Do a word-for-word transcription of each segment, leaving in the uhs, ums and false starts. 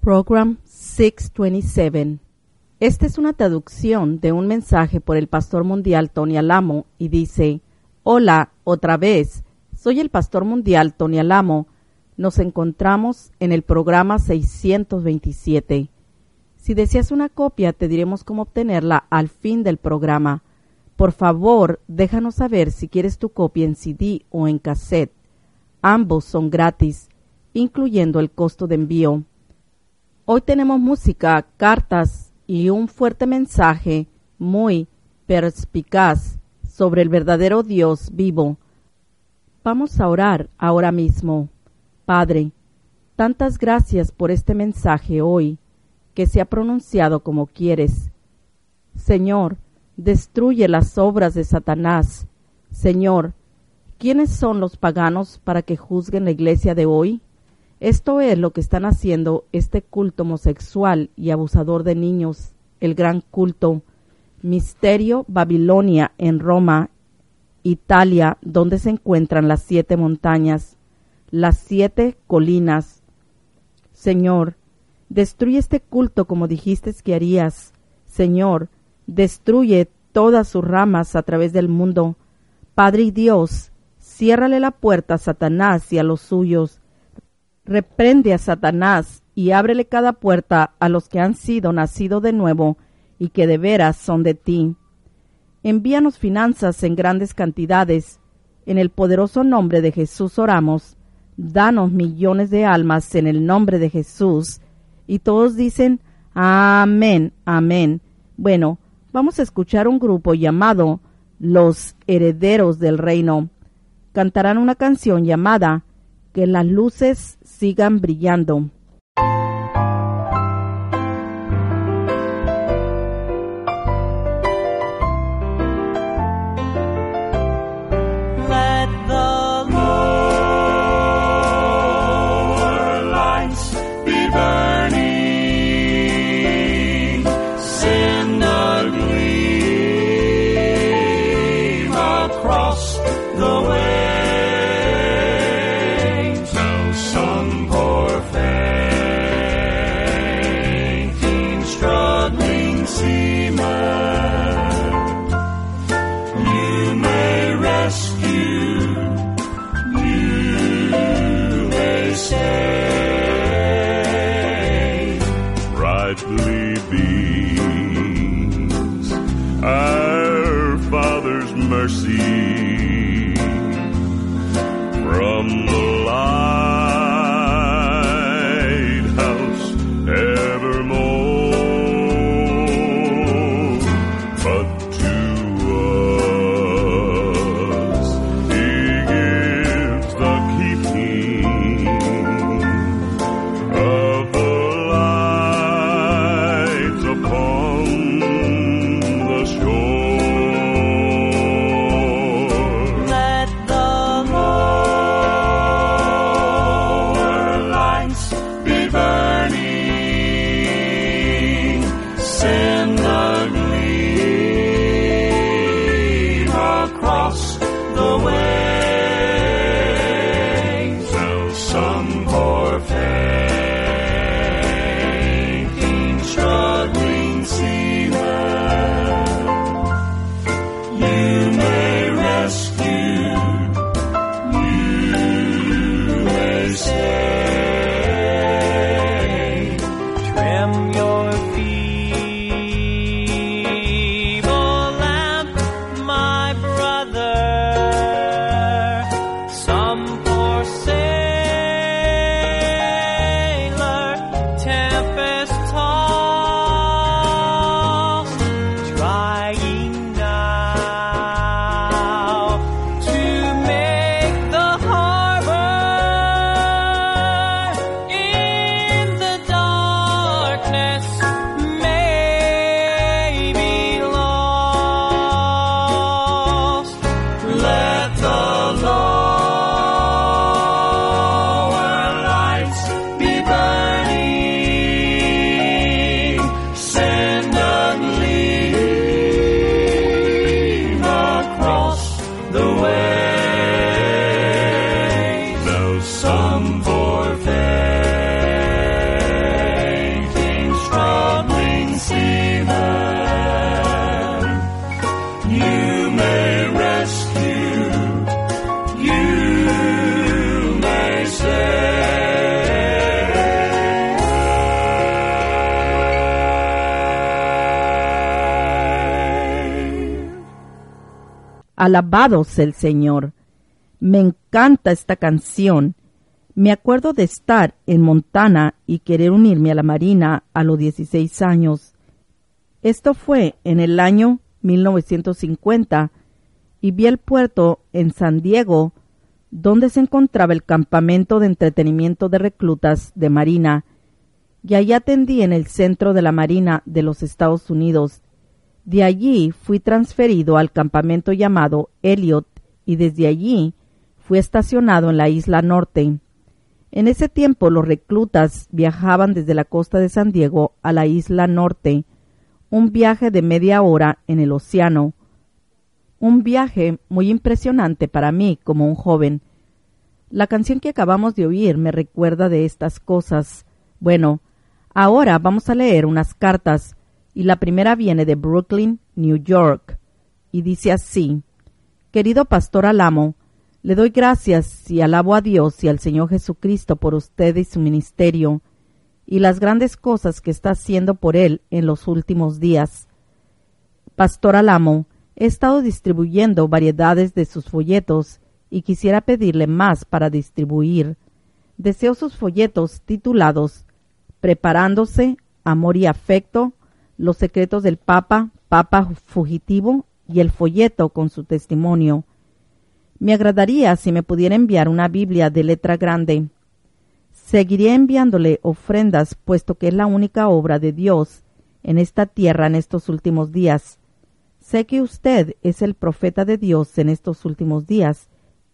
Program seiscientos veintisiete. Esta es una traducción de un mensaje por el pastor mundial Tony Alamo y dice: Hola, otra vez. Soy el pastor mundial Tony Alamo. Nos encontramos en el programa seiscientos veintisiete. Si deseas una copia, te diremos cómo obtenerla al fin del programa. Por favor, déjanos saber si quieres tu copia en C D o en cassette. Ambos son gratis, incluyendo el costo de envío. Hoy tenemos música, cartas y un fuerte mensaje muy perspicaz sobre el verdadero Dios vivo. Vamos a orar ahora mismo. Padre, tantas gracias por este mensaje hoy, que se ha pronunciado como quieres. Señor, destruye las obras de Satanás. Señor, ¿quiénes son los paganos para que juzguen la iglesia de hoy? Esto es lo que están haciendo este culto homosexual y abusador de niños, el gran culto, Misterio Babilonia en Roma, Italia, donde se encuentran las siete montañas, las siete colinas. Señor, destruye este culto como dijiste que harías. Señor, destruye todas sus ramas a través del mundo. Padre y Dios, ciérrale la puerta a Satanás y a los suyos. Reprende a Satanás y ábrele cada puerta a los que han sido nacidos de nuevo y que de veras son de ti. Envíanos finanzas en grandes cantidades. En el poderoso nombre de Jesús oramos. Danos millones de almas en el nombre de Jesús. Y todos dicen, amén, amén. Bueno, vamos a escuchar un grupo llamado Los Herederos del Reino. Cantarán una canción llamada Que las luces sigan brillando. Upon the shore Alabado sea el Señor. Me encanta esta canción. Me acuerdo de estar en Montana y querer unirme a la Marina a los dieciséis años. Esto fue en el año mil novecientos cincuenta y vi el puerto en San Diego, donde se encontraba el campamento de entretenimiento de reclutas de Marina, y allí atendí en el centro de la Marina de los Estados Unidos. De allí fui transferido al campamento llamado Elliot y desde allí fui estacionado en la isla norte. En ese tiempo los reclutas viajaban desde la costa de San Diego a la isla norte, un viaje de media hora en el océano. Un viaje muy impresionante para mí como un joven. La canción que acabamos de oír me recuerda de estas cosas. Bueno, ahora vamos a leer unas cartas y la primera viene de Brooklyn, New York, y dice así: Querido Pastor Alamo, le doy gracias y alabo a Dios y al Señor Jesucristo por usted y su ministerio, y las grandes cosas que está haciendo por él en los últimos días. Pastor Alamo, he estado distribuyendo variedades de sus folletos y quisiera pedirle más para distribuir. Deseo sus folletos titulados Preparándose, Amor y Afecto, Los secretos del Papa, Papa Fugitivo y el folleto con su testimonio. Me agradaría si me pudiera enviar una Biblia de letra grande. Seguiré enviándole ofrendas, puesto que es la única obra de Dios en esta tierra en estos últimos días. Sé que usted es el profeta de Dios en estos últimos días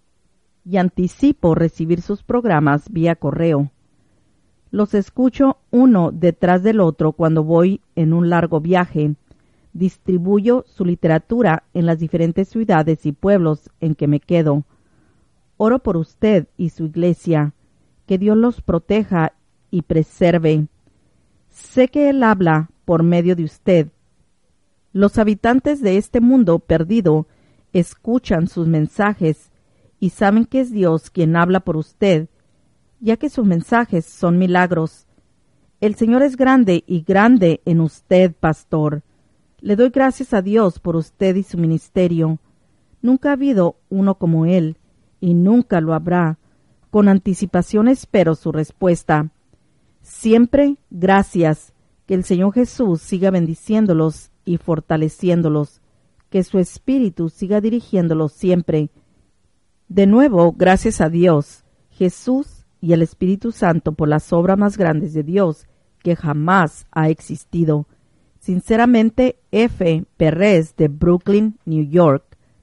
y anticipo recibir sus programas vía correo. Los escucho uno detrás del otro cuando voy en un largo viaje. Distribuyo su literatura en las diferentes ciudades y pueblos en que me quedo. Oro por usted y su iglesia. Que Dios los proteja y preserve. Sé que Él habla por medio de usted. Los habitantes de este mundo perdido escuchan sus mensajes y saben que es Dios quien habla por usted, ya que sus mensajes son milagros. El Señor es grande y grande en usted, pastor. Le doy gracias a Dios por usted y su ministerio. Nunca ha habido uno como Él, y nunca lo habrá. Con anticipación espero su respuesta. Siempre gracias. Que el Señor Jesús siga bendiciéndolos y fortaleciéndolos. Que su Espíritu siga dirigiéndolos siempre. De nuevo, gracias a Dios, Jesús y el Espíritu Santo por las obras más grandes de Dios que jamás ha existido. Sinceramente, F. Perez de Brooklyn, New York.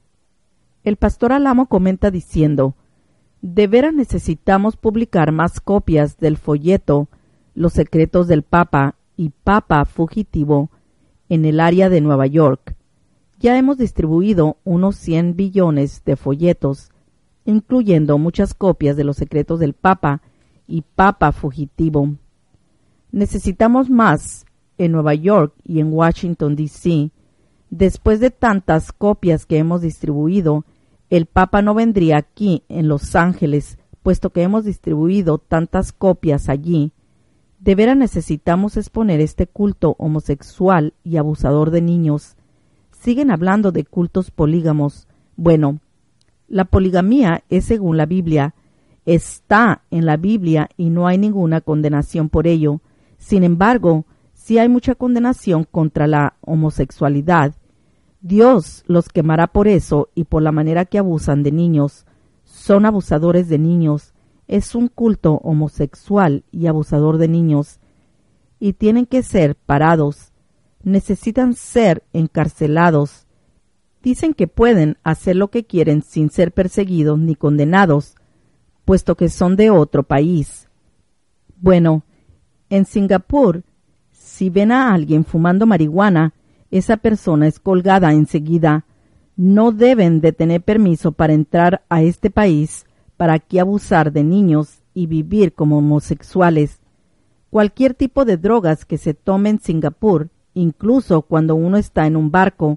El pastor Alamo comenta diciendo: de veras necesitamos publicar más copias del folleto Los secretos del Papa y Papa Fugitivo en el área de Nueva York. Ya hemos distribuido unos cien billones de folletos, incluyendo muchas copias de Los secretos del Papa y Papa Fugitivo. Necesitamos más en Nueva York y en Washington, D C Después de tantas copias que hemos distribuido, el Papa no vendría aquí en Los Ángeles, puesto que hemos distribuido tantas copias allí. De veras necesitamos exponer este culto homosexual y abusador de niños. Siguen hablando de cultos polígamos. Bueno, la poligamía es según la Biblia. Está en la Biblia y no hay ninguna condenación por ello. Sin embargo, sí hay mucha condenación contra la homosexualidad. Dios los quemará por eso y por la manera que abusan de niños. Son abusadores de niños. Es un culto homosexual y abusador de niños. Y tienen que ser parados. Necesitan ser encarcelados. Dicen que pueden hacer lo que quieren sin ser perseguidos ni condenados, puesto que son de otro país. Bueno, en Singapur, si ven a alguien fumando marihuana, esa persona es colgada enseguida. No deben de tener permiso para entrar a este país para aquí abusar de niños y vivir como homosexuales. Cualquier tipo de drogas que se tome en Singapur, incluso cuando uno está en un barco,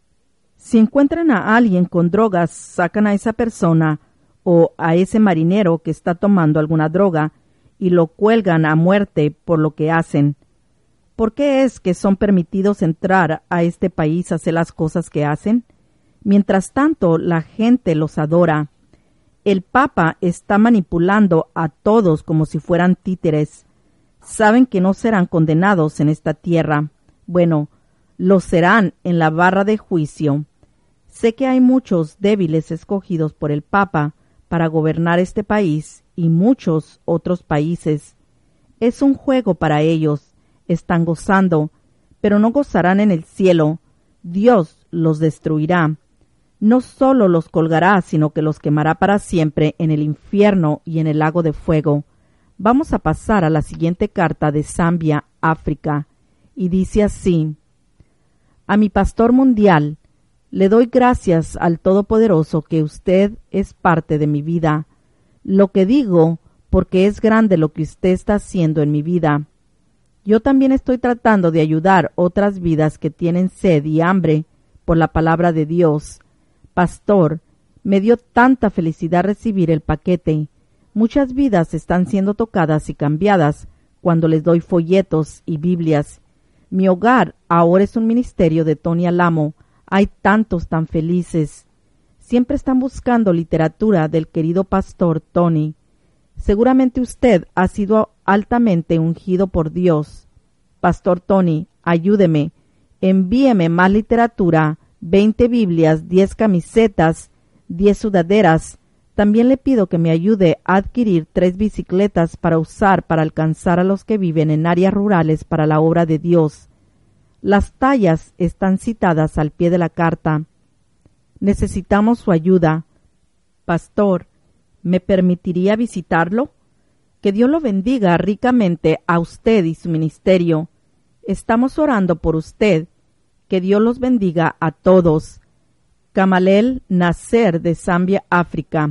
si encuentran a alguien con drogas, sacan a esa persona o a ese marinero que está tomando alguna droga y lo cuelgan a muerte por lo que hacen. ¿Por qué es que son permitidos entrar a este país a hacer las cosas que hacen? Mientras tanto, la gente los adora. El Papa está manipulando a todos como si fueran títeres. Saben que no serán condenados en esta tierra. Bueno, lo serán en la barra de juicio. Sé que hay muchos débiles escogidos por el Papa para gobernar este país y muchos otros países. Es un juego para ellos. Están gozando, pero no gozarán en el cielo. Dios los destruirá. No solo los colgará, sino que los quemará para siempre en el infierno y en el lago de fuego. Vamos a pasar a la siguiente carta de Zambia, África, y dice así: a mi pastor mundial, le doy gracias al Todopoderoso que usted es parte de mi vida. Lo que digo, porque es grande lo que usted está haciendo en mi vida. Yo también estoy tratando de ayudar otras vidas que tienen sed y hambre por la palabra de Dios. Pastor, me dio tanta felicidad recibir el paquete. Muchas vidas están siendo tocadas y cambiadas cuando les doy folletos y Biblias. Mi hogar ahora es un ministerio de Tony Alamo. Hay tantos tan felices. Siempre están buscando literatura del querido pastor Tony. Seguramente usted ha sido altamente ungido por Dios. Pastor Tony, ayúdeme. Envíeme más literatura, veinte Biblias, diez camisetas, diez sudaderas. También le pido que me ayude a adquirir tres bicicletas para usar para alcanzar a los que viven en áreas rurales para la obra de Dios. Las tallas están citadas al pie de la carta. Necesitamos su ayuda. Pastor, ¿me permitiría visitarlo? Que Dios lo bendiga ricamente a usted y su ministerio. Estamos orando por usted. Que Dios los bendiga a todos. Kamalel Nasser de Zambia, África.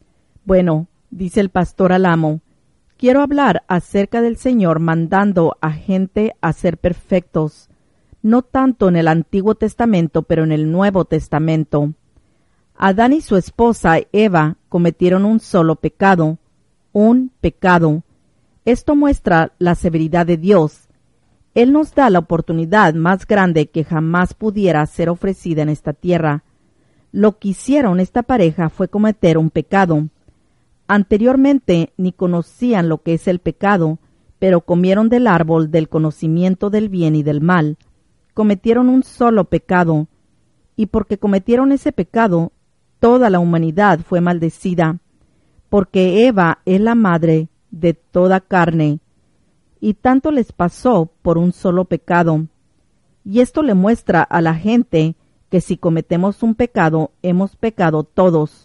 Bueno, dice el pastor Alamo, quiero hablar acerca del Señor mandando a gente a ser perfectos, no tanto en el Antiguo Testamento, pero en el Nuevo Testamento. Adán y su esposa Eva cometieron un solo pecado, un pecado. Esto muestra la severidad de Dios. Él nos da la oportunidad más grande que jamás pudiera ser ofrecida en esta tierra. Lo que hicieron esta pareja fue cometer un pecado. Anteriormente ni conocían lo que es el pecado, pero comieron del árbol del conocimiento del bien y del mal. Cometieron un solo pecado, y porque cometieron ese pecado, toda la humanidad fue maldecida, porque Eva es la madre de toda carne, y tanto les pasó por un solo pecado. Y esto le muestra a la gente que si cometemos un pecado, hemos pecado todos.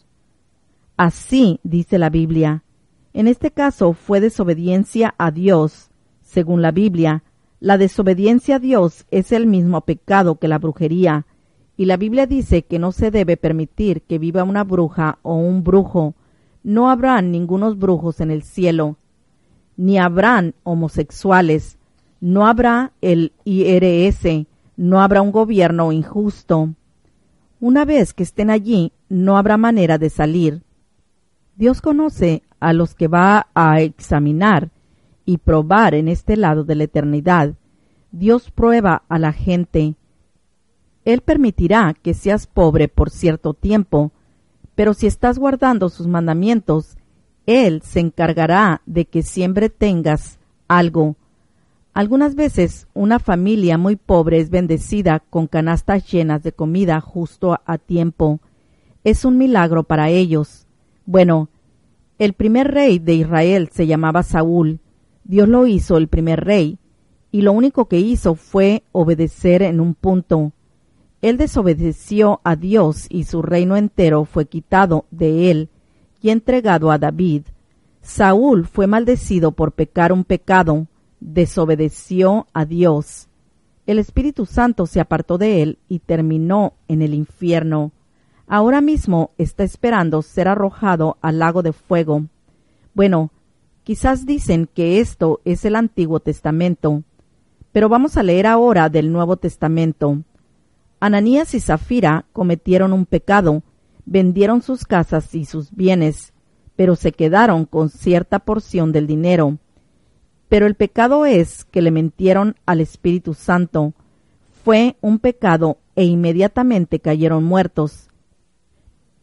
Así dice la Biblia. En este caso fue desobediencia a Dios. Según la Biblia, la desobediencia a Dios es el mismo pecado que la brujería, y la Biblia dice que no se debe permitir que viva una bruja o un brujo. No habrán ningunos brujos en el cielo, ni habrán homosexuales, no habrá el I R S, no habrá un gobierno injusto. Una vez que estén allí, no habrá manera de salir. Dios conoce a los que va a examinar y probar en este lado de la eternidad. Dios prueba a la gente. Él permitirá que seas pobre por cierto tiempo, pero si estás guardando sus mandamientos, Él se encargará de que siempre tengas algo. Algunas veces una familia muy pobre es bendecida con canastas llenas de comida justo a tiempo. Es un milagro para ellos. Bueno, el primer rey de Israel se llamaba Saúl. Dios lo hizo el primer rey, y lo único que hizo fue obedecer en un punto. Él desobedeció a Dios y su reino entero fue quitado de él y entregado a David. Saúl fue maldecido por pecar un pecado, desobedeció a Dios. El Espíritu Santo se apartó de él y terminó en el infierno. Ahora mismo está esperando ser arrojado al lago de fuego. Bueno, quizás dicen que esto es el Antiguo Testamento, pero vamos a leer ahora del Nuevo Testamento. Ananías y Zafira cometieron un pecado, vendieron sus casas y sus bienes, pero se quedaron con cierta porción del dinero. Pero el pecado es que le mintieron al Espíritu Santo. Fue un pecado e inmediatamente cayeron muertos.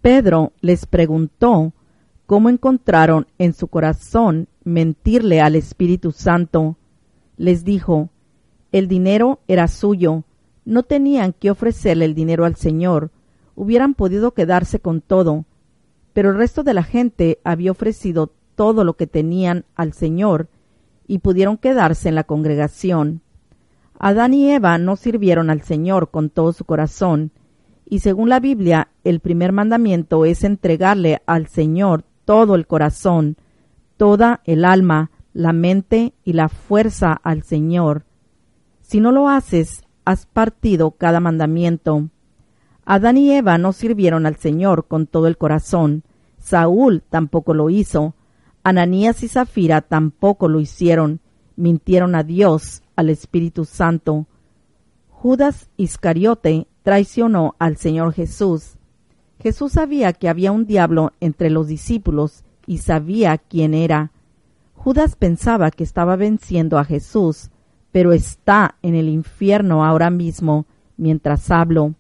Pedro les preguntó cómo encontraron en su corazón mentirle al Espíritu Santo. Les dijo, el dinero era suyo, no tenían que ofrecerle el dinero al Señor, hubieran podido quedarse con todo, pero el resto de la gente había ofrecido todo lo que tenían al Señor y pudieron quedarse en la congregación. Adán y Eva no sirvieron al Señor con todo su corazón, y según la Biblia, el primer mandamiento es entregarle al Señor todo el corazón, toda el alma, la mente y la fuerza al Señor. Si no lo haces, has partido cada mandamiento. Adán y Eva no sirvieron al Señor con todo el corazón. Saúl tampoco lo hizo. Ananías y Zafira tampoco lo hicieron. Mintieron a Dios, al Espíritu Santo. Judas Iscariote traicionó al Señor Jesús. Jesús sabía que había un diablo entre los discípulos y sabía quién era. Judas pensaba que estaba venciendo a Jesús, pero está en el infierno ahora mismo mientras hablo.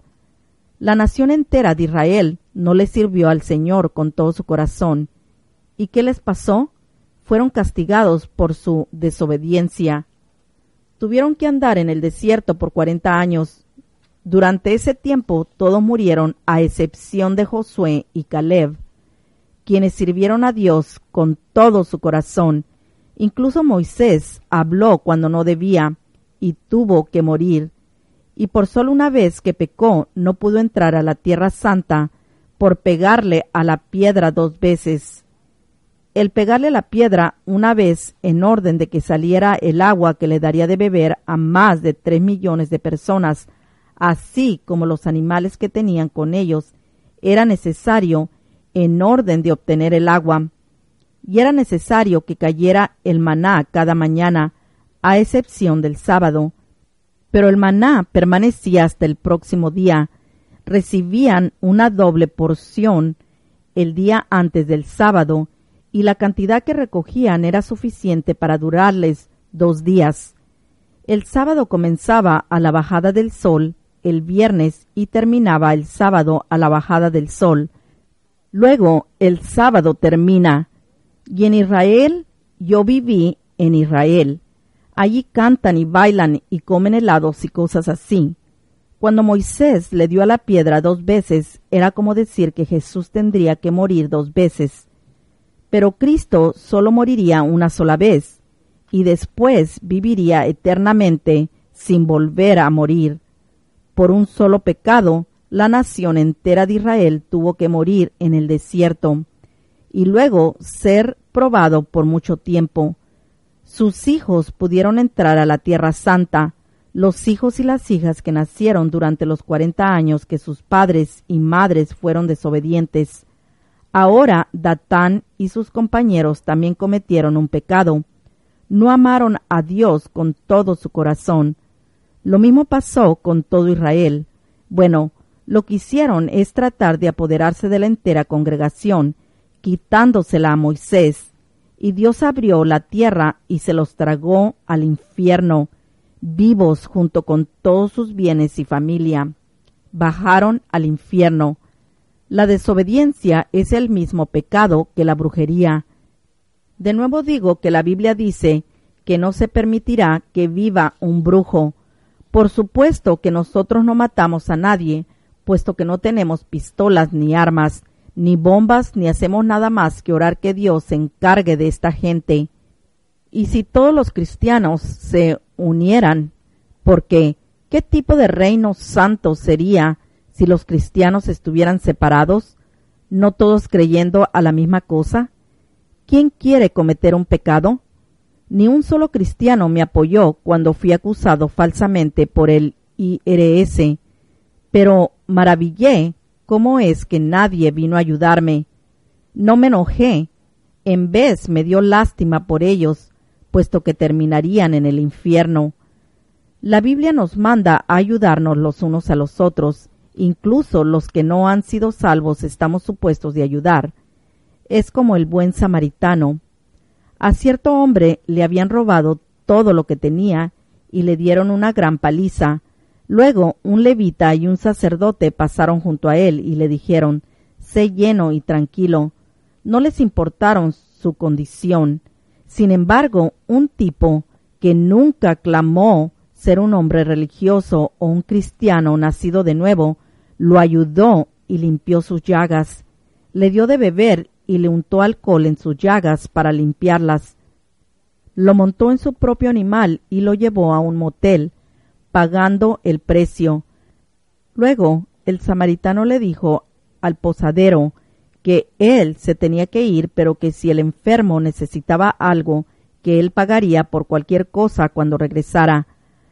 La nación entera de Israel no le sirvió al Señor con todo su corazón. ¿Y qué les pasó? Fueron castigados por su desobediencia. Tuvieron que andar en el desierto por cuarenta años. Durante ese tiempo todos murieron a excepción de Josué y Caleb, quienes sirvieron a Dios con todo su corazón. Incluso Moisés habló cuando no debía y tuvo que morir. Y por solo una vez que pecó no pudo entrar a la tierra santa por pegarle a la piedra dos veces. El pegarle a la piedra una vez en orden de que saliera el agua que le daría de beber a más de tres millones de personas, así como los animales que tenían con ellos, era necesario en orden de obtener el agua. Y era necesario que cayera el maná cada mañana, a excepción del sábado. Pero el maná permanecía hasta el próximo día. Recibían una doble porción el día antes del sábado, y la cantidad que recogían era suficiente para durarles dos días. El sábado comenzaba a la bajada del sol el viernes y terminaba el sábado a la bajada del sol. Luego el sábado termina. Y en Israel, yo viví en Israel. Allí cantan y bailan y comen helados y cosas así. Cuando Moisés le dio a la piedra dos veces, era como decir que Jesús tendría que morir dos veces. Pero Cristo solo moriría una sola vez, y después viviría eternamente sin volver a morir. Por un solo pecado, la nación entera de Israel tuvo que morir en el desierto, y luego ser probado por mucho tiempo. Sus hijos pudieron entrar a la tierra santa, los hijos y las hijas que nacieron durante los cuarenta años que sus padres y madres fueron desobedientes. Ahora Datán y sus compañeros también cometieron un pecado. No amaron a Dios con todo su corazón. Lo mismo pasó con todo Israel. Bueno, lo que hicieron es tratar de apoderarse de la entera congregación, quitándosela a Moisés, y Dios abrió la tierra y se los tragó al infierno, vivos junto con todos sus bienes y familia. Bajaron al infierno. La desobediencia es el mismo pecado que la brujería. De nuevo digo que la Biblia dice que no se permitirá que viva un brujo. Por supuesto que nosotros no matamos a nadie, puesto que no tenemos pistolas ni armas, ni bombas, ni hacemos nada más que orar que Dios se encargue de esta gente. Y si todos los cristianos se unieran, porque ¿qué tipo de reino santo sería si los cristianos estuvieran separados, no todos creyendo a la misma cosa? ¿Quién quiere cometer un pecado? Ni un solo cristiano me apoyó cuando fui acusado falsamente por el I R S, pero maravillé cómo es que nadie vino a ayudarme. No me enojé, en vez me dio lástima por ellos, puesto que terminarían en el infierno. La Biblia nos manda a ayudarnos los unos a los otros, incluso los que no han sido salvos estamos supuestos de ayudar. Es como el buen samaritano. A cierto hombre le habían robado todo lo que tenía y le dieron una gran paliza. Luego un levita y un sacerdote pasaron junto a él y le dijeron: sé lleno y tranquilo. No les importaron su condición. Sin embargo, un tipo que nunca clamó ser un hombre religioso o un cristiano nacido de nuevo, lo ayudó y limpió sus llagas. Le dio de beber y le untó alcohol en sus llagas para limpiarlas. Lo montó en su propio animal y lo llevó a un motel, pagando el precio. Luego, el samaritano le dijo al posadero que él se tenía que ir, pero que si el enfermo necesitaba algo, que él pagaría por cualquier cosa cuando regresara.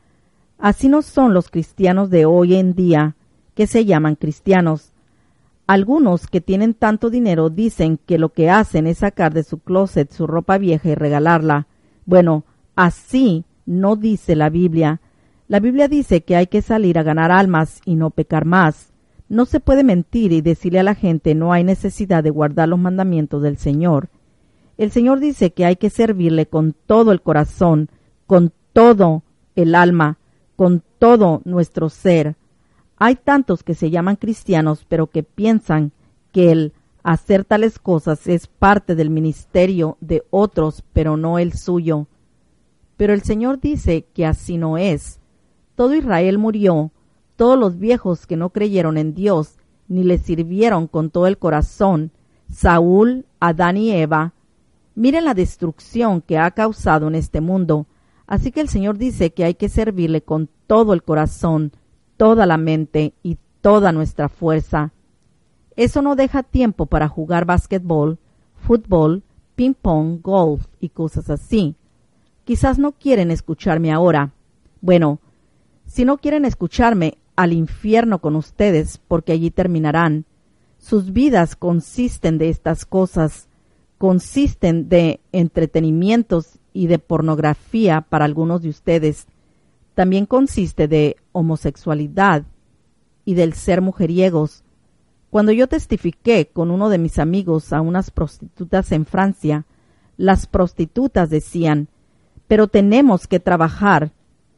Así no son los cristianos de hoy en día, que se llaman cristianos. Algunos que tienen tanto dinero dicen que lo que hacen es sacar de su closet su ropa vieja y regalarla. Bueno, así no dice la Biblia. La Biblia dice que hay que salir a ganar almas y no pecar más. No se puede mentir y decirle a la gente no hay necesidad de guardar los mandamientos del Señor. El Señor dice que hay que servirle con todo el corazón, con todo el alma, con todo nuestro ser. Hay tantos que se llaman cristianos, pero que piensan que el hacer tales cosas es parte del ministerio de otros, pero no el suyo. Pero el Señor dice que así no es. Todo Israel murió, todos los viejos que no creyeron en Dios, ni le sirvieron con todo el corazón, Saúl, Adán y Eva. Miren la destrucción que ha causado en este mundo. Así que el Señor dice que hay que servirle con todo el corazón, toda la mente y toda nuestra fuerza. Eso no deja tiempo para jugar basquetbol, fútbol, ping-pong, golf y cosas así. Quizás no quieren escucharme ahora. Bueno, si no quieren escucharme, al infierno con ustedes, porque allí terminarán. Sus vidas consisten de estas cosas, consisten de entretenimientos y de pornografía para algunos de ustedes. También consiste de homosexualidad y del ser mujeriegos. Cuando yo testifiqué con uno de mis amigos a unas prostitutas en Francia, las prostitutas decían, pero tenemos que trabajar.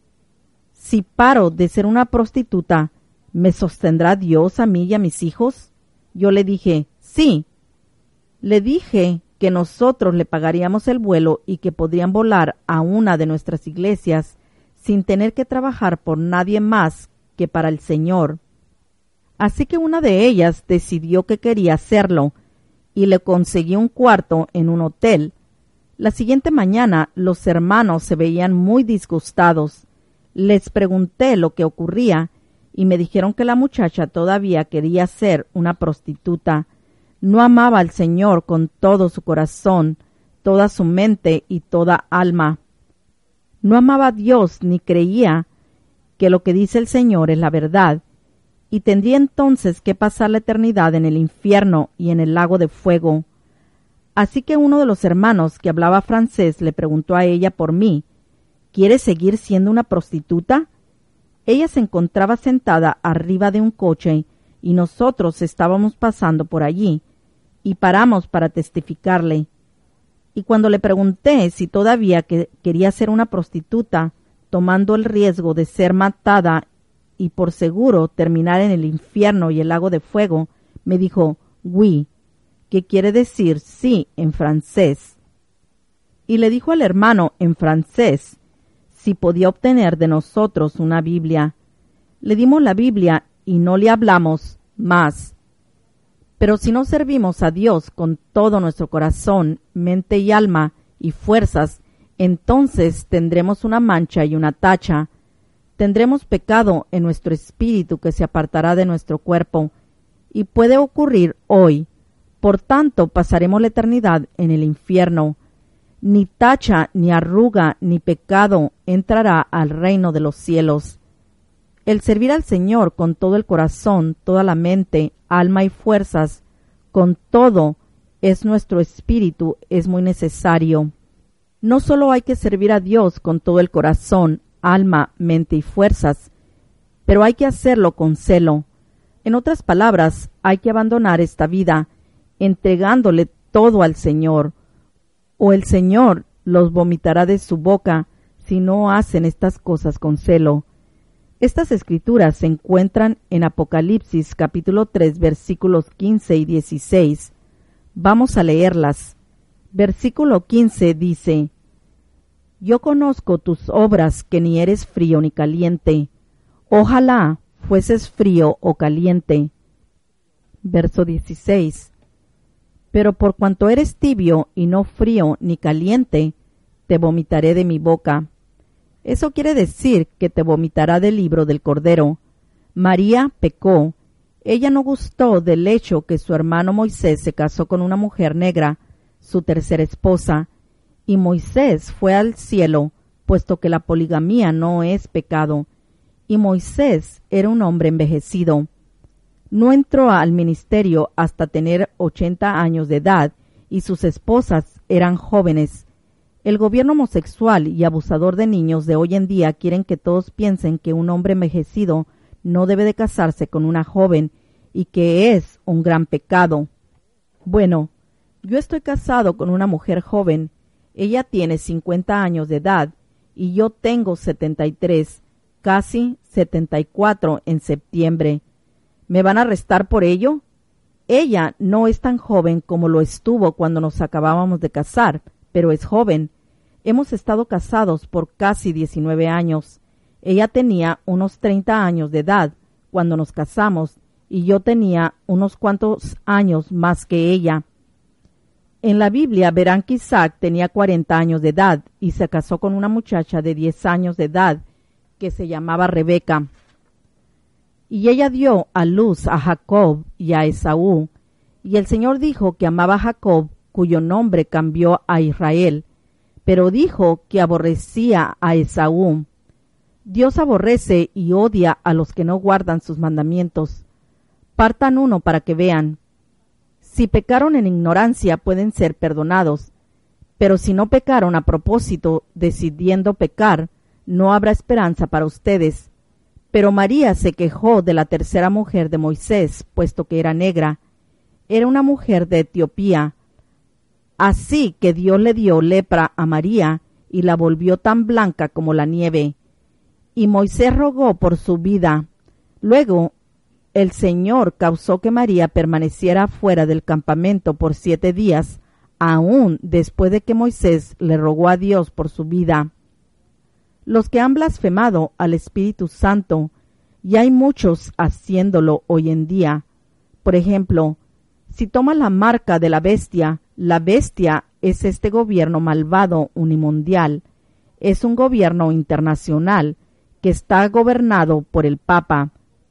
Si paro de ser una prostituta, ¿me sostendrá Dios a mí y a mis hijos? Yo le dije, sí. Le dije que nosotros le pagaríamos el vuelo y que podrían volar a una de nuestras iglesias sin tener que trabajar por nadie más que para el Señor. Así que una de ellas decidió que quería hacerlo y le conseguí un cuarto en un hotel. La siguiente mañana los hermanos se veían muy disgustados. Les pregunté lo que ocurría y me dijeron que la muchacha todavía quería ser una prostituta. No amaba al Señor con todo su corazón, toda su mente y toda alma. No amaba a Dios ni creía que lo que dice el Señor es la verdad, y tendría entonces que pasar la eternidad en el infierno y en el lago de fuego. Así que uno de los hermanos que hablaba francés le preguntó a ella por mí, ¿quiere seguir siendo una prostituta? Ella se encontraba sentada arriba de un coche y nosotros estábamos pasando por allí y paramos para testificarle. Y cuando le pregunté si todavía que quería ser una prostituta, tomando el riesgo de ser matada y por seguro terminar en el infierno y el lago de fuego, me dijo, oui, que quiere decir sí en francés. Y le dijo al hermano en francés si podía obtener de nosotros una Biblia. Le dimos la Biblia y no le hablamos más. Pero si no servimos a Dios con todo nuestro corazón, mente y alma y fuerzas, entonces tendremos una mancha y una tacha. Tendremos pecado en nuestro espíritu que se apartará de nuestro cuerpo, y puede ocurrir hoy. Por tanto, pasaremos la eternidad en el infierno. Ni tacha, ni arruga, ni pecado entrará al reino de los cielos. El servir al Señor con todo el corazón, toda la mente, alma y fuerzas, con todo es nuestro espíritu, es muy necesario. No solo hay que servir a Dios con todo el corazón, alma, mente y fuerzas, pero hay que hacerlo con celo. En otras palabras, hay que abandonar esta vida, entregándole todo al Señor, o el Señor los vomitará de su boca si no hacen estas cosas con celo. Estas escrituras se encuentran en Apocalipsis capítulo tres versículos quince y dieciséis. Vamos a leerlas. Versículo quince dice: Yo conozco tus obras, que ni eres frío ni caliente. Ojalá fueses frío o caliente. Verso dieciséis. Pero por cuanto eres tibio y no frío ni caliente, te vomitaré de mi boca. Eso quiere decir que te vomitará del libro del Cordero. María pecó. Ella no gustó del hecho que su hermano Moisés se casó con una mujer negra, su tercera esposa, y Moisés fue al cielo, puesto que la poligamía no es pecado, y Moisés era un hombre envejecido. No entró al ministerio hasta tener ochenta años de edad, y sus esposas eran jóvenes. El gobierno homosexual y abusador de niños de hoy en día quieren que todos piensen que un hombre envejecido no debe de casarse con una joven y que es un gran pecado. Bueno, yo estoy casado con una mujer joven. Ella tiene cincuenta años de edad y yo tengo setenta y tres, casi setenta y cuatro en septiembre. ¿Me van a arrestar por ello? Ella no es tan joven como lo estuvo cuando nos acabábamos de casar, pero es joven. Hemos estado casados por casi diecinueve años. Ella tenía unos treinta años de edad cuando nos casamos y yo tenía unos cuantos años más que ella. En la Biblia verán que Isaac tenía cuarenta años de edad y se casó con una muchacha de diez años de edad que se llamaba Rebeca. Y ella dio a luz a Jacob y a Esaú. Y el Señor dijo que amaba a Jacob, cuyo nombre cambió a Israel, pero dijo que aborrecía a Esaú. Dios aborrece y odia a los que no guardan sus mandamientos. Partan uno para que vean. Si pecaron en ignorancia pueden ser perdonados, pero si no pecaron a propósito, decidiendo pecar, no habrá esperanza para ustedes. Pero María se quejó de la tercera mujer de Moisés, puesto que era negra. Era una mujer de Etiopía. Así que Dios le dio lepra a María y la volvió tan blanca como la nieve. Y Moisés rogó por su vida. Luego el Señor causó que María permaneciera fuera del campamento por siete días, aún después de que Moisés le rogó a Dios por su vida. Los que han blasfemado al Espíritu Santo, y hay muchos haciéndolo hoy en día. Por ejemplo, si toman la marca de la bestia, la bestia es este gobierno malvado unimundial. Es un gobierno internacional que está gobernado por el Papa.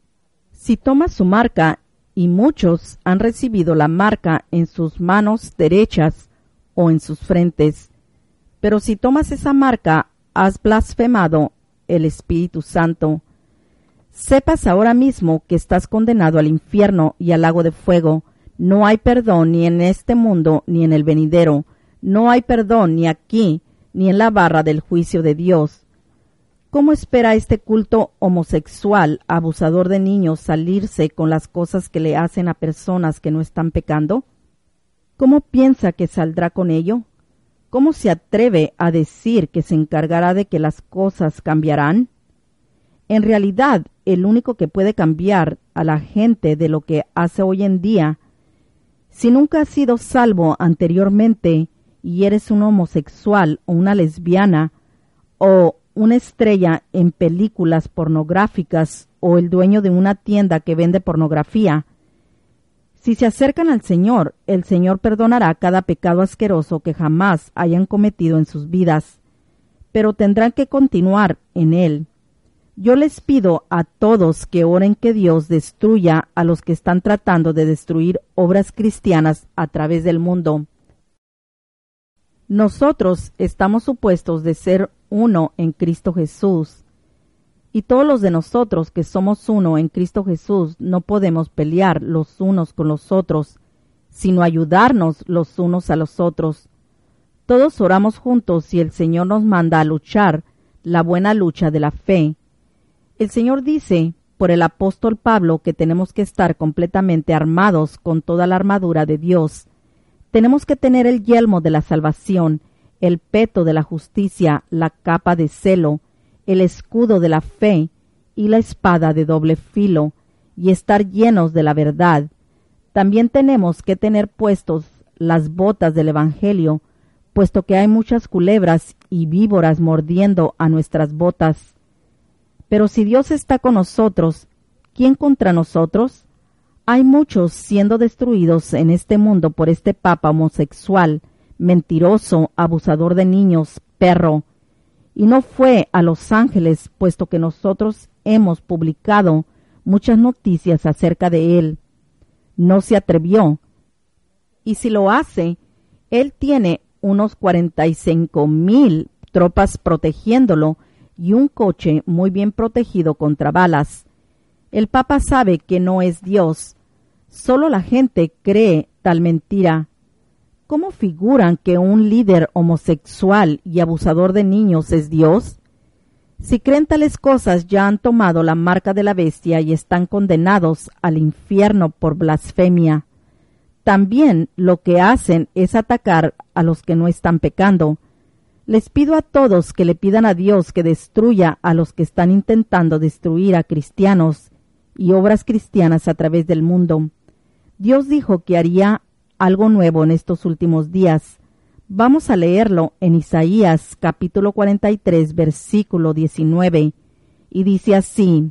Si tomas su marca, y muchos han recibido la marca en sus manos derechas o en sus frentes, pero si tomas esa marca, has blasfemado el Espíritu Santo. Sepas ahora mismo que estás condenado al infierno y al lago de fuego. No hay perdón ni en este mundo ni en el venidero. No hay perdón ni aquí ni en la barra del juicio de Dios. ¿Cómo espera este culto homosexual, abusador de niños, salirse con las cosas que le hacen a personas que no están pecando? ¿Cómo piensa que saldrá con ello? ¿Cómo se atreve a decir que se encargará de que las cosas cambiarán? En realidad, el único que puede cambiar a la gente de lo que hace hoy en día, si nunca has sido salvo anteriormente y eres un homosexual o una lesbiana o una estrella en películas pornográficas o el dueño de una tienda que vende pornografía, si se acercan al Señor, el Señor perdonará cada pecado asqueroso que jamás hayan cometido en sus vidas, pero tendrán que continuar en él. Yo les pido a todos que oren que Dios destruya a los que están tratando de destruir obras cristianas a través del mundo. Nosotros estamos supuestos de ser uno en Cristo Jesús. Y todos los de nosotros que somos uno en Cristo Jesús no podemos pelear los unos con los otros, sino ayudarnos los unos a los otros. Todos oramos juntos y el Señor nos manda a luchar la buena lucha de la fe. El Señor dice por el apóstol Pablo que tenemos que estar completamente armados con toda la armadura de Dios. Tenemos que tener el yelmo de la salvación, el peto de la justicia, la capa de celo, el escudo de la fe y la espada de doble filo, y estar llenos de la verdad. También tenemos que tener puestos las botas del Evangelio, puesto que hay muchas culebras y víboras mordiendo a nuestras botas. Pero si Dios está con nosotros, ¿quién contra nosotros? Hay muchos siendo destruidos en este mundo por este papa homosexual, mentiroso, abusador de niños, perro. Y no fue a Los Ángeles, puesto que nosotros hemos publicado muchas noticias acerca de él. No se atrevió. Y si lo hace, él tiene unos cuarenta y cinco mil tropas protegiéndolo y un coche muy bien protegido contra balas. El Papa sabe que no es Dios. Solo la gente cree tal mentira. ¿Cómo figuran que un líder homosexual y abusador de niños es Dios? Si creen tales cosas, ya han tomado la marca de la bestia y están condenados al infierno por blasfemia. También lo que hacen es atacar a los que no están pecando. Les pido a todos que le pidan a Dios que destruya a los que están intentando destruir a cristianos y obras cristianas a través del mundo. Dios dijo que haría algo nuevo en estos últimos días. Vamos a leerlo en Isaías capítulo cuarenta y tres, versículo diecinueve, y dice así: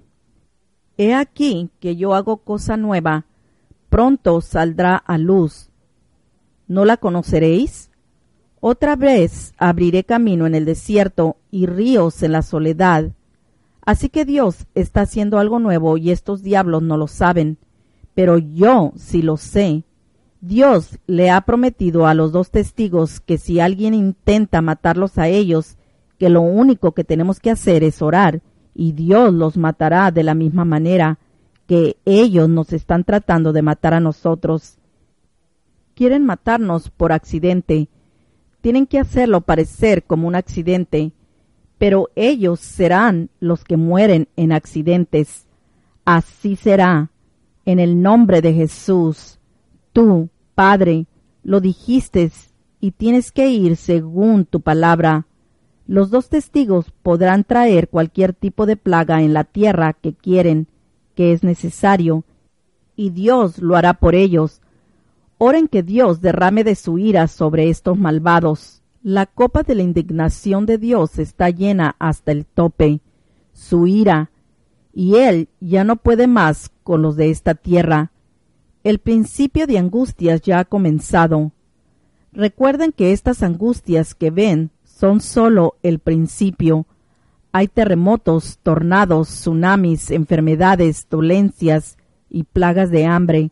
He aquí que yo hago cosa nueva, pronto saldrá a luz. ¿No la conoceréis? Otra vez abriré camino en el desierto y ríos en la soledad. Así que Dios está haciendo algo nuevo y estos diablos no lo saben, pero yo sí lo sé. Dios le ha prometido a los dos testigos que si alguien intenta matarlos a ellos, que lo único que tenemos que hacer es orar, y Dios los matará de la misma manera que ellos nos están tratando de matar a nosotros. Quieren matarnos por accidente. Tienen que hacerlo parecer como un accidente, pero ellos serán los que mueren en accidentes. Así será. En el nombre de Jesús, tú, Padre, lo dijiste y tienes que ir según tu palabra. Los dos testigos podrán traer cualquier tipo de plaga en la tierra que quieren, que es necesario, y Dios lo hará por ellos. Oren que Dios derrame de su ira sobre estos malvados. La copa de la indignación de Dios está llena hasta el tope, su ira, y Él ya no puede más con los de esta tierra. El principio de angustias ya ha comenzado. Recuerden que estas angustias que ven son solo el principio. Hay terremotos, tornados, tsunamis, enfermedades, dolencias y plagas de hambre.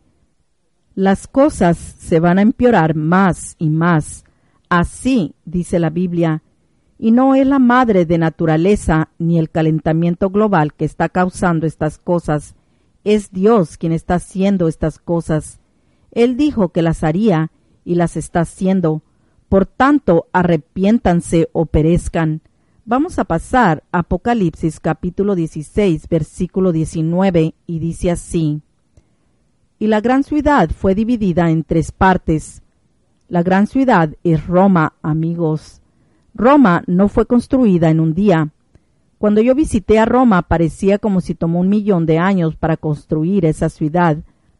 Las cosas se van a empeorar más y más. Así dice la Biblia. Y no es la madre de naturaleza ni el calentamiento global que está causando estas cosas. Es Dios quien está haciendo estas cosas. Él dijo que las haría y las está haciendo. Por tanto, arrepiéntanse o perezcan. Vamos a pasar a Apocalipsis capítulo dieciséis, versículo diecinueve, y dice así: Y la gran ciudad fue dividida en tres partes. La gran ciudad es Roma, amigos. Roma no fue construida en un día. Cuando yo visité a Roma parecía como si tomó un millón de años para construir esa ciudad.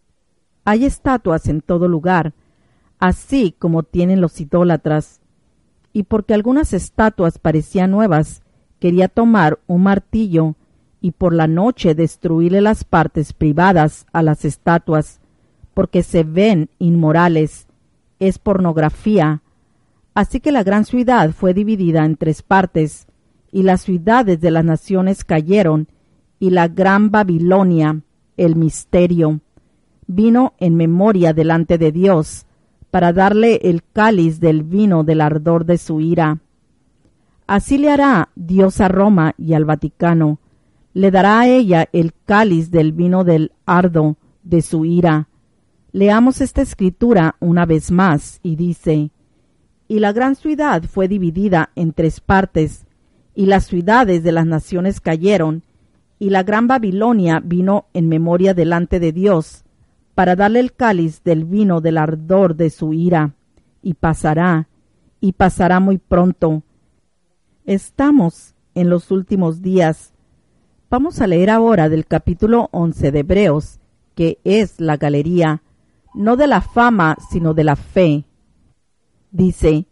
Hay estatuas en todo lugar, así como tienen los idólatras. Y porque algunas estatuas parecían nuevas, quería tomar un martillo y por la noche destruirle las partes privadas a las estatuas, porque se ven inmorales, es pornografía. Así que la gran ciudad fue dividida en tres partes, y las ciudades de las naciones cayeron, y la gran Babilonia, el misterio, vino en memoria delante de Dios, para darle el cáliz del vino del ardor de su ira. Así le hará Dios a Roma y al Vaticano, le dará a ella el cáliz del vino del ardo de su ira. Leamos esta escritura una vez más, y dice: Y la gran ciudad fue dividida en tres partes, y las ciudades de las naciones cayeron, y la gran Babilonia vino en memoria delante de Dios, para darle el cáliz del vino del ardor de su ira, y pasará, y pasará muy pronto. Estamos en los últimos días. Vamos a leer ahora del capítulo once de Hebreos, que es la galería, no de la fama, sino de la fe. Dice: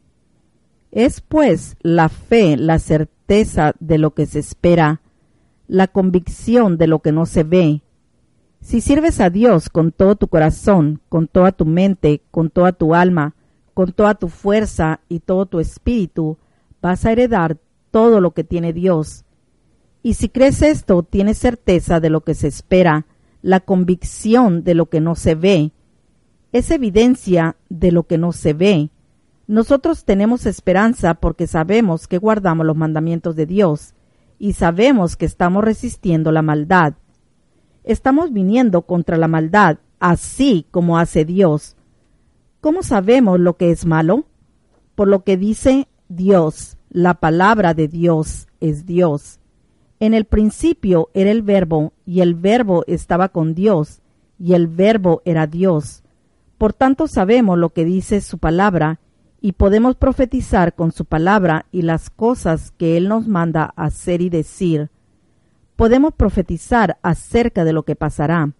es pues la fe la certeza de lo que se espera, la convicción de lo que no se ve. Si sirves a Dios con todo tu corazón, con toda tu mente, con toda tu alma, con toda tu fuerza y todo tu espíritu, vas a heredar todo lo que tiene Dios. Y si crees esto, tienes certeza de lo que se espera, la convicción de lo que no se ve. Es evidencia de lo que no se ve. Nosotros tenemos esperanza porque sabemos que guardamos los mandamientos de Dios y sabemos que estamos resistiendo la maldad. Estamos viniendo contra la maldad, así como hace Dios. ¿Cómo sabemos lo que es malo? Por lo que dice Dios, la palabra de Dios es Dios. En el principio era el Verbo, y el Verbo estaba con Dios, y el Verbo era Dios. Por tanto sabemos lo que dice su palabra, y podemos profetizar con su palabra y las cosas que Él nos manda hacer y decir. Podemos profetizar acerca de lo que pasará.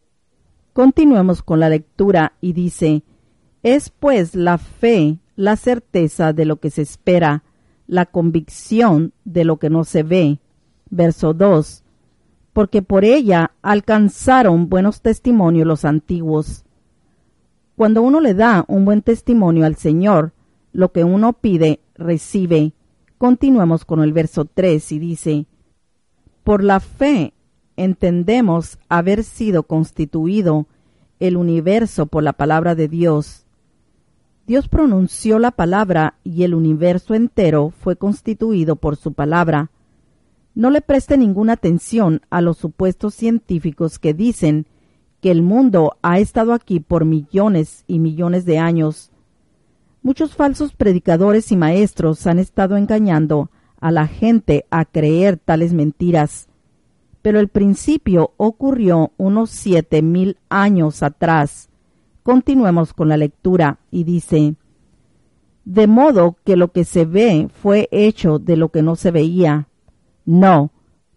Continuemos con la lectura y dice: es pues la fe la certeza de lo que se espera, la convicción de lo que no se ve. Verso dos. Porque por ella alcanzaron buenos testimonios los antiguos. Cuando uno le da un buen testimonio al Señor, lo que uno pide, recibe. Continuemos con el verso tres y dice: por la fe entendemos haber sido constituido el universo por la palabra de Dios. Dios pronunció la palabra y el universo entero fue constituido por su palabra. No le preste ninguna atención a los supuestos científicos que dicen que el mundo ha estado aquí por millones y millones de años. Muchos falsos predicadores y maestros han estado engañando a la gente a creer tales mentiras. Pero el principio ocurrió unos siete mil años atrás. Continuemos con la lectura y dice: de modo que lo que se ve fue hecho de lo que no se veía. No,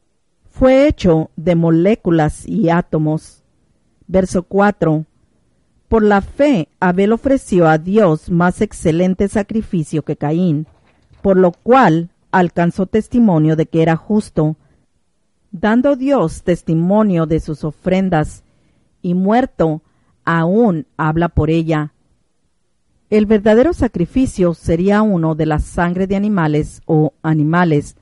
fue hecho de moléculas y átomos. Verso cuatro. Por la fe Abel ofreció a Dios más excelente sacrificio que Caín, por lo cual alcanzó testimonio de que era justo, dando Dios testimonio de sus ofrendas, y muerto aún habla por ella. El verdadero sacrificio sería uno de la sangre de animales o animales,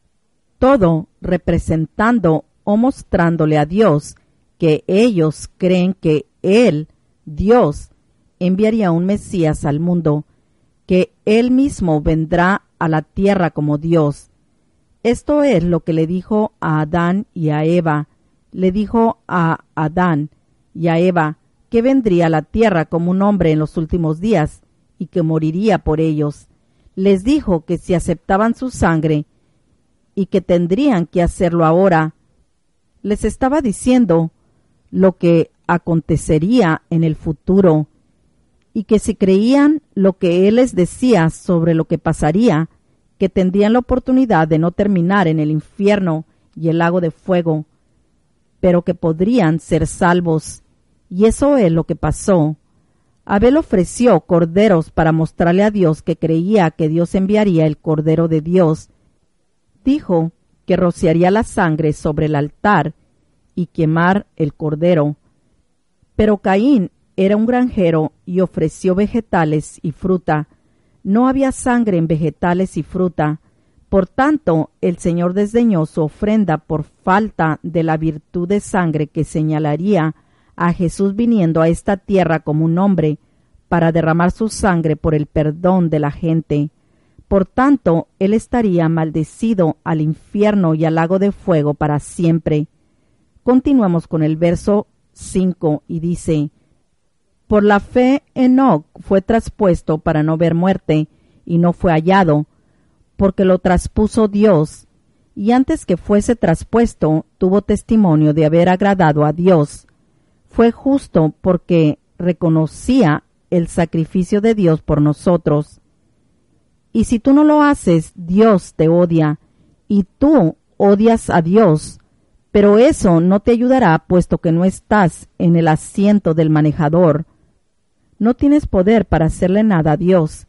todo representando o mostrándole a Dios que ellos creen que Él, Dios, enviaría un Mesías al mundo, que Él mismo vendrá a la tierra como Dios. Esto es lo que le dijo a Adán y a Eva. Le dijo a Adán y a Eva que vendría a la tierra como un hombre en los últimos días y que moriría por ellos. Les dijo que si aceptaban su sangre y que tendrían que hacerlo ahora, les estaba diciendo lo que acontecería en el futuro, y que si creían lo que Él les decía sobre lo que pasaría, que tendrían la oportunidad de no terminar en el infierno y el lago de fuego, pero que podrían ser salvos. Y eso es lo que pasó. Abel ofreció corderos para mostrarle a Dios que creía que Dios enviaría el Cordero de Dios. Dijo que rociaría la sangre sobre el altar y quemar el cordero. Pero Caín era un granjero y ofreció vegetales y fruta. No había sangre en vegetales y fruta. Por tanto, el Señor desdeñó su ofrenda por falta de la virtud de sangre que señalaría a Jesús viniendo a esta tierra como un hombre para derramar su sangre por el perdón de la gente. Por tanto, Él estaría maldecido al infierno y al lago de fuego para siempre. Continuamos con el verso cinco y dice: por la fe Enoc fue traspuesto para no ver muerte, y no fue hallado, porque lo traspuso Dios, y antes que fuese traspuesto tuvo testimonio de haber agradado a Dios. Fue justo porque reconocía el sacrificio de Dios por nosotros. Y si tú no lo haces, Dios te odia, y tú odias a Dios, Pero eso no te ayudará, puesto que no estás en el asiento del manejador. No tienes poder para hacerle nada a Dios.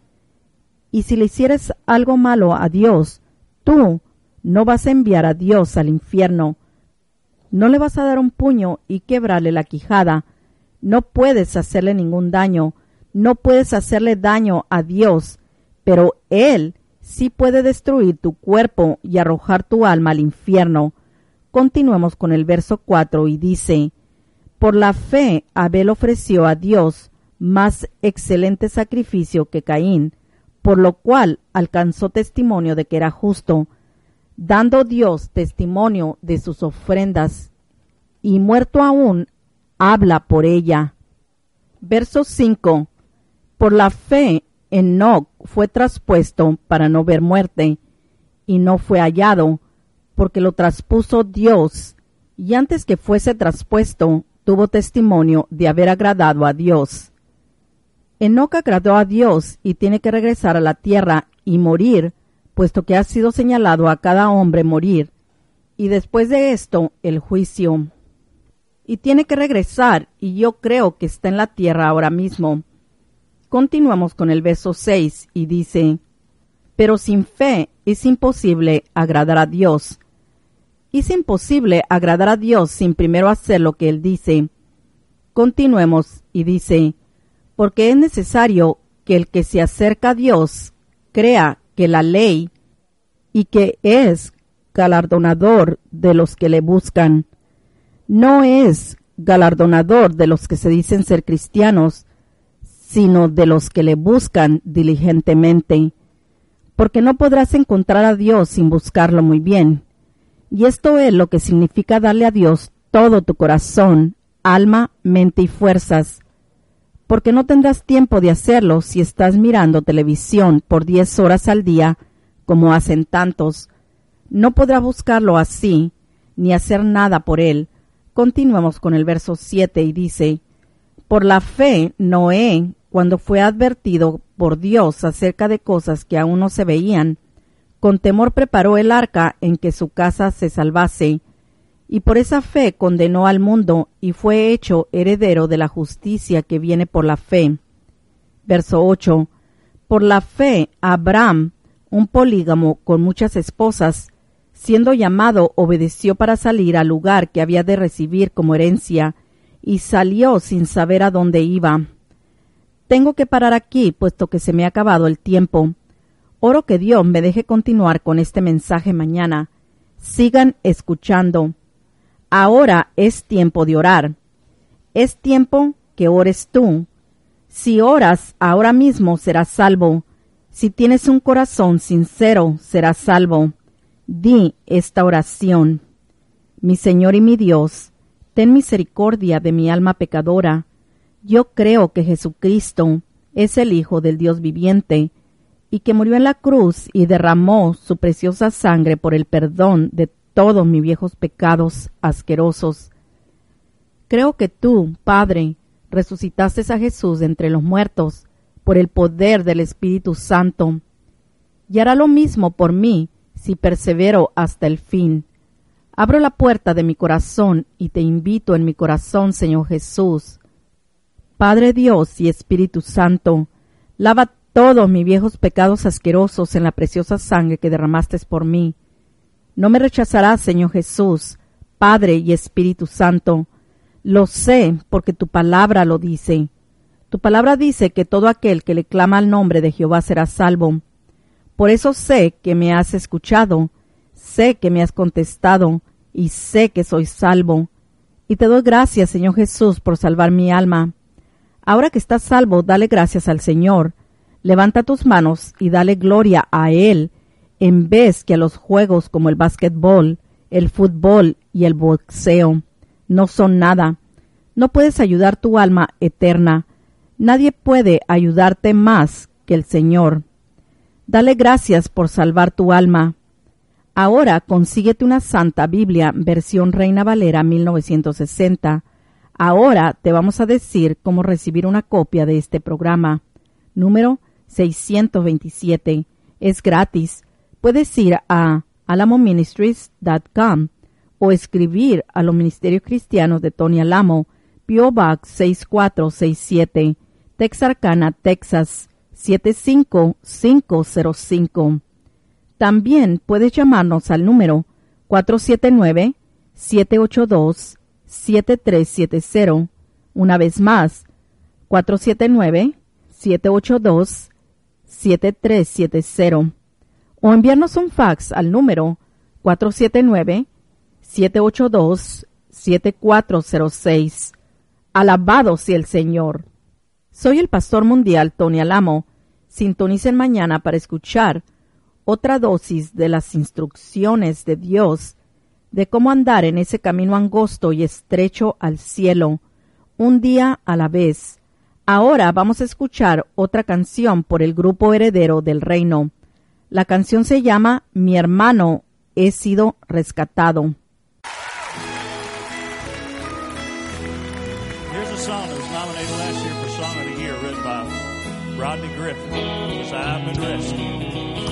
Y si le hicieres algo malo a Dios, tú no vas a enviar a Dios al infierno. No le vas a dar un puño y quebrarle la quijada. No puedes hacerle ningún daño. No puedes hacerle daño a Dios. Pero Él sí puede destruir tu cuerpo y arrojar tu alma al infierno. Continuemos con el verso cuatro y dice: por la fe Abel ofreció a Dios más excelente sacrificio que Caín, por lo cual alcanzó testimonio de que era justo, dando Dios testimonio de sus ofrendas, y muerto aún habla por ella. Verso cinco. Por la fe Enoc fue traspuesto para no ver muerte, y no fue hallado, porque lo traspuso Dios, y antes que fuese traspuesto, tuvo testimonio de haber agradado a Dios. Enoc agradó a Dios y tiene que regresar a la tierra y morir, puesto que ha sido señalado a cada hombre morir, y después de esto el juicio. Y tiene que regresar, y yo creo que está en la tierra ahora mismo. Continuamos con el verso seis, y dice: pero sin fe es imposible agradar a Dios. Es imposible agradar a Dios sin primero hacer lo que Él dice. Continuemos, y dice: porque es necesario que el que se acerca a Dios crea que la ley y que es galardonador de los que le buscan. No es galardonador de los que se dicen ser cristianos, sino de los que le buscan diligentemente. Porque no podrás encontrar a Dios sin buscarlo muy bien. Y esto es lo que significa darle a Dios todo tu corazón, alma, mente y fuerzas. Porque no tendrás tiempo de hacerlo si estás mirando televisión por diez horas al día, como hacen tantos. No podrás buscarlo así, ni hacer nada por él. Continuemos con el verso siete y dice: por la fe Noé, cuando fue advertido por Dios acerca de cosas que aún no se veían, con temor preparó el arca en que su casa se salvase, y por esa fe condenó al mundo y fue hecho heredero de la justicia que viene por la fe. Verso ocho. Por la fe Abraham, un polígamo con muchas esposas, siendo llamado, obedeció para salir al lugar que había de recibir como herencia, y salió sin saber a dónde iba. Tengo que parar aquí, puesto que se me ha acabado el tiempo. Oro que Dios me deje continuar con este mensaje mañana. Sigan escuchando. Ahora es tiempo de orar. Es tiempo que ores tú. Si oras ahora mismo serás salvo. Si tienes un corazón sincero, serás salvo. Di esta oración: mi Señor y mi Dios, ten misericordia de mi alma pecadora. Yo creo que Jesucristo es el Hijo del Dios viviente y que murió en la cruz y derramó su preciosa sangre por el perdón de todos mis viejos pecados asquerosos. Creo que tú, Padre, resucitaste a Jesús de entre los muertos por el poder del Espíritu Santo, y hará lo mismo por mí si persevero hasta el fin. Abro la puerta de mi corazón y te invito en mi corazón, Señor Jesús. Padre Dios y Espíritu Santo, lava todos mis viejos pecados asquerosos en la preciosa sangre que derramaste por mí. No me rechazarás, Señor Jesús, Padre y Espíritu Santo. Lo sé porque tu palabra lo dice. Tu palabra dice que todo aquel que le clama al nombre de Jehová será salvo. Por eso sé que me has escuchado, sé que me has contestado y sé que soy salvo. Y te doy gracias, Señor Jesús, por salvar mi alma. Ahora que estás salvo, dale gracias al Señor. Levanta tus manos y dale gloria a Él, en vez que a los juegos como el básquetbol, el fútbol y el boxeo. No son nada. No puedes ayudar tu alma eterna. Nadie puede ayudarte más que el Señor. Dale gracias por salvar tu alma. Ahora consíguete una Santa Biblia, versión Reina Valera mil novecientos sesenta. Ahora te vamos a decir cómo recibir una copia de este programa. Número seiscientos veintisiete. Es gratis. Puedes ir a alamo ministries punto com o escribir a los Ministerios Cristianos de Tony Alamo, P O Box seis cuatro seis siete, Texarkana, Texas siete cinco cinco cero cinco. También puedes llamarnos al número cuatro siete nueve, siete ocho dos, siete tres siete cero. Una vez más, cuatro siete nueve, siete ocho dos, siete tres siete cero. O enviarnos un fax al número cuatro siete nueve, siete ocho dos, siete cuatro cero seis. Alabado sea el Señor. Soy el Pastor Mundial Tony Alamo. Sintonicen mañana para escuchar otra dosis de las instrucciones de Dios de cómo andar en ese camino angosto y estrecho al cielo, un día a la vez. Ahora vamos a escuchar otra canción por el grupo Heredero del Reino. La canción se llama Mi hermano, he sido rescatado. Here's a song that was nominated last year for Song of the Year, written by Rodney Griffin. It's I've Been Rescued.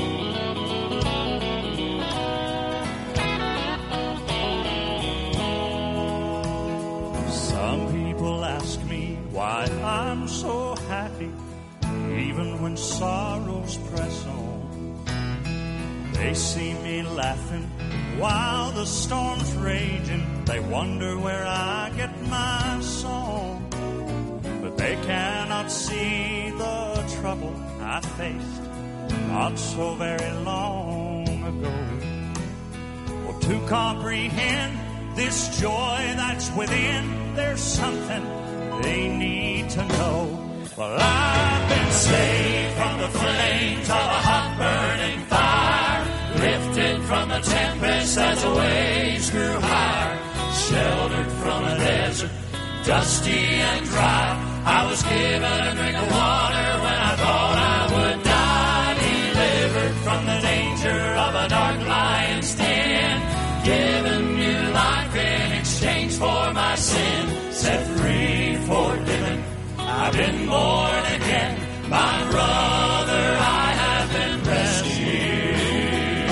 Some people ask me why I'm so happy, even when sorrows press on. They see me laughing while the storm's raging. They wonder where I get my song. But they cannot see the trouble I faced not so very long ago. Well, to comprehend this joy that's within, there's something they need to know. Well, I've been saved from the flames of a hot burning fire, lifted from the tempest as the waves grew higher, sheltered from a desert, dusty and dry. I was given a drink of water when I thought I would die, delivered from the danger of a dark lion's den, given new life in exchange for my sin, set free, forgiven, I've been born again, my brother, I have been rescued.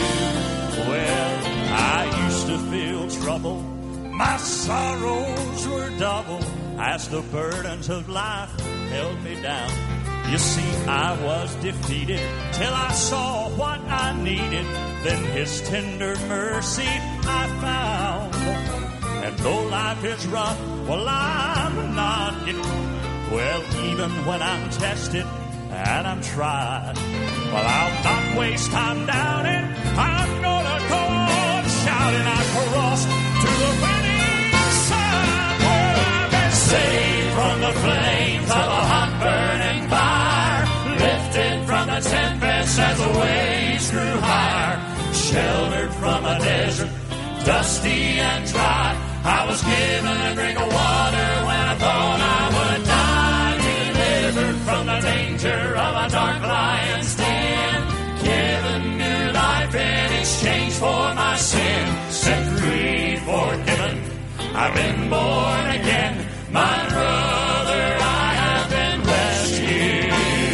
Well, I used to feel trouble, my sorrows were double, as the burdens of life held me down. You see, I was defeated till I saw what I needed. Then His tender mercy I found. And though life is rough, well, I'm not getting. Well, even when I'm tested and I'm tried, well, I'll not waste time doubting. I'm gonna go on shouting. I crossed to the winning side where I've been saved from the flames of a hot burning fire, lifted from the tempest as the waves grew higher, sheltered from a desert, dusty and dry. I was given a drink of water when I thought I would die, delivered from the danger of a dark lion's den, given new life in exchange for my sin, set free, forgiven, I've been born again, my brother, I have been rescued.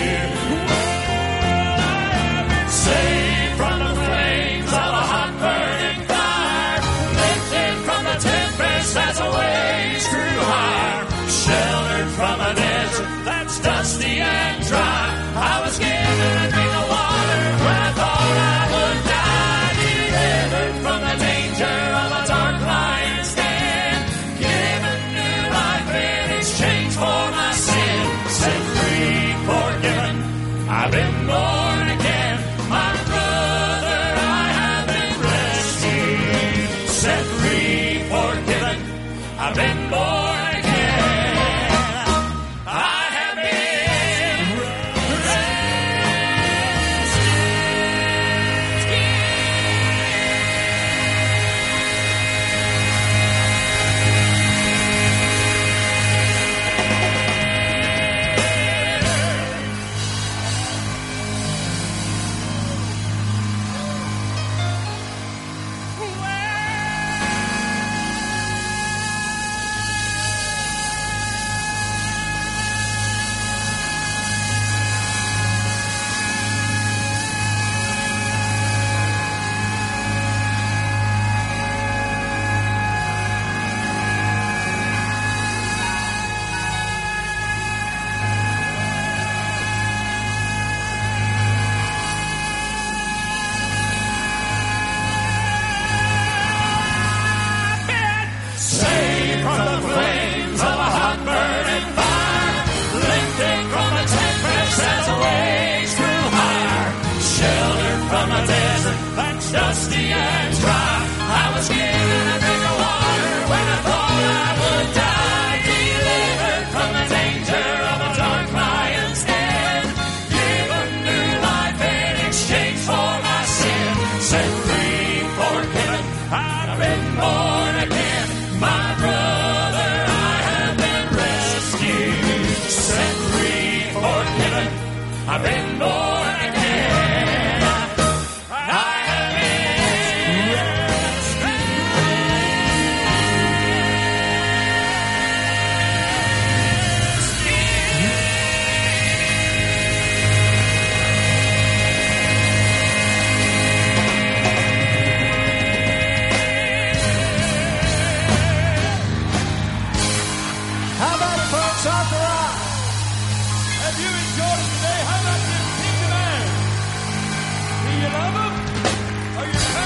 Saved from the flames of a hot burning fire, lifted from the tempest as the waves grew higher, sheltered from a desert that's dusty and dry. I was given a drink of water when I thought I would die, delivered from the danger of a dark lion's den, given new life in exchange for my sin, set free, forgiven, I've been born again, my brother, I have been rescued, set free, forgiven, I've been born again, I have been I've been born again. I have been rescued. How about it, folks? Off the rock. Have you enjoyed it today? How about this Pink Man? Do you love him? Are you